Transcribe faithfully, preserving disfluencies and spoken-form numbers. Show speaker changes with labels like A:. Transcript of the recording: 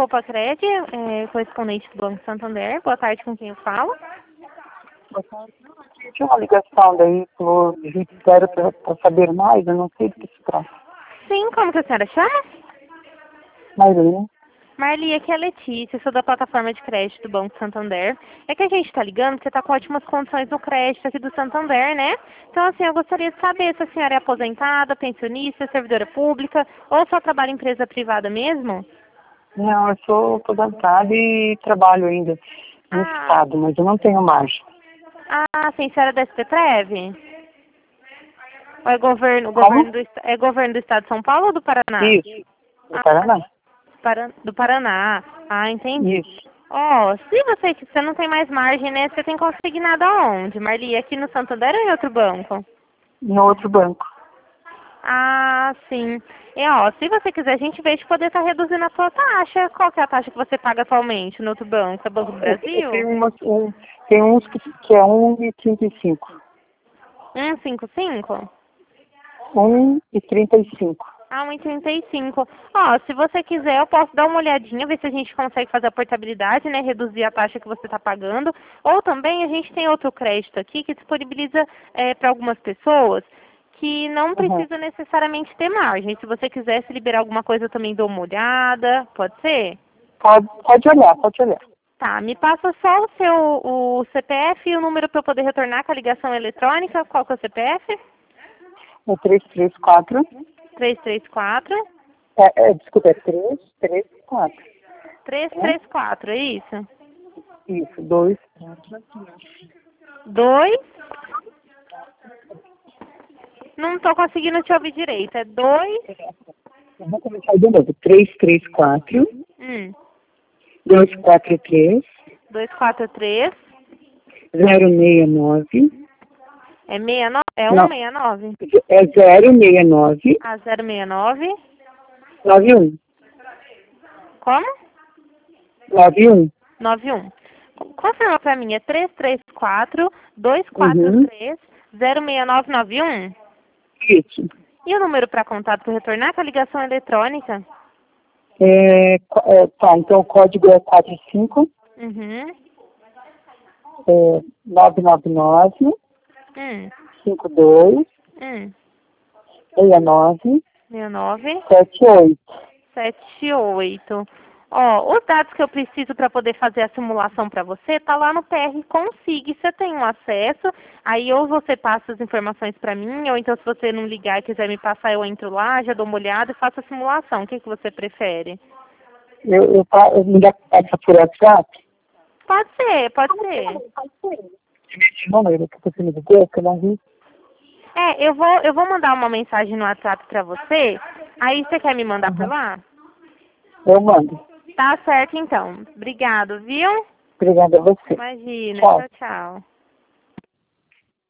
A: Poupa Cred, é, correspondente do Banco Santander. Boa tarde, com quem eu falo?
B: Boa tarde. Tinha uma ligação daí pro judiciário para saber mais, eu não sei do que se trata.
A: Sim, como que a senhora chama?
B: Marlene.
A: Marli, aqui é a Letícia, sou da plataforma de crédito do Banco Santander. É que a gente está ligando porque está com ótimas condições no crédito aqui do Santander, né? Então, assim, eu gostaria de saber se a senhora é aposentada, pensionista, servidora pública ou só trabalha em empresa privada mesmo?
B: Não, eu sou aposentada e trabalho ainda no
A: Ah,
B: Estado, mas eu não tenho margem.
A: ah sim, senhora é da S P Trev? Ou é governo,
B: Como?
A: governo do, est- é governo do Estado de São Paulo ou do Paraná?
B: Isso. Do Paraná?
A: Para- do Paraná. Ah, entendi.
B: Isso.
A: Ó, se você, você não tem mais margem, né? Você tem consignado aonde, Marli? Aqui no Santander ou em outro banco?
B: No outro banco.
A: Ah, sim. E ó, se você quiser, a gente vê de poder estar reduzindo a sua taxa. Qual que é a taxa que você paga atualmente no outro banco? É Banco do
B: Eu, eu
A: Brasil?
B: tenho, umas, um, tem uns que, que é um e trinta e cinco.
A: um vírgula cinquenta e cinco?
B: um e trinta e cinco.
A: Ah, um e trinta e cinco. Ó, se você quiser, eu posso dar uma olhadinha, ver se a gente consegue fazer a portabilidade, né? Reduzir a taxa que você está pagando. Ou também a gente tem outro crédito aqui que disponibiliza para algumas pessoas que não
B: Uhum.
A: precisa necessariamente ter margem. Se você quiser se liberar alguma coisa, eu também dou uma olhada. Pode ser?
B: Pode, pode olhar, pode olhar.
A: Tá, me passa só o seu o C P F e o número para eu poder retornar com a ligação eletrônica. Qual que é o C P F?
B: É três três quatro.
A: três três quatro,
B: É, é, desculpa, é três três quatro.
A: três
B: É?
A: três quatro, é isso?
B: Isso, dois.
A: Dois. Não estou conseguindo te ouvir direito. É dois.
B: Eu vou começar de novo. três três quatro,
A: Hum.
B: dois quatro três,
A: Dois quatro três.
B: zero seis nove.
A: É meia nove. É um
B: Não,
A: meia nove.
B: é zero seis nove
A: A zero seis nove.
B: nove um.
A: Como?
B: nove um.
A: Nove um. Confirma para mim. É três três quatro, dois quatro
B: Uhum.
A: três, zero seis nove nove um.
B: Isso.
A: E o número para contato para retornar com a ligação eletrônica?
B: É, co- é, tá, então o código é quatro cinco,
A: Uhum.
B: é, nove nove nove,
A: Hum.
B: cinco dois,
A: Hum.
B: seis nove,
A: Meu nove.
B: sete oito.
A: Sete, oito. Ó, os dados que eu preciso para poder fazer a simulação para você tá lá no P R Consig. Você tem um acesso, aí ou você passa as informações para mim, ou então se você não ligar e quiser me passar, eu entro lá, já dou uma olhada e faço a simulação. O que, que você prefere?
B: Eu, eu, pa- eu me dá essa por WhatsApp?
A: Pode ser, pode ser.
B: Esse número que você me ligou, que eu não vi.
A: É, eu vou, eu vou mandar uma mensagem no WhatsApp para você, aí você quer me mandar por
B: Uhum.
A: lá?
B: Eu mando.
A: Tá certo então. Obrigado, viu?
B: Obrigada a você.
A: Imagina.
B: Tchau.
A: Tchau, tchau.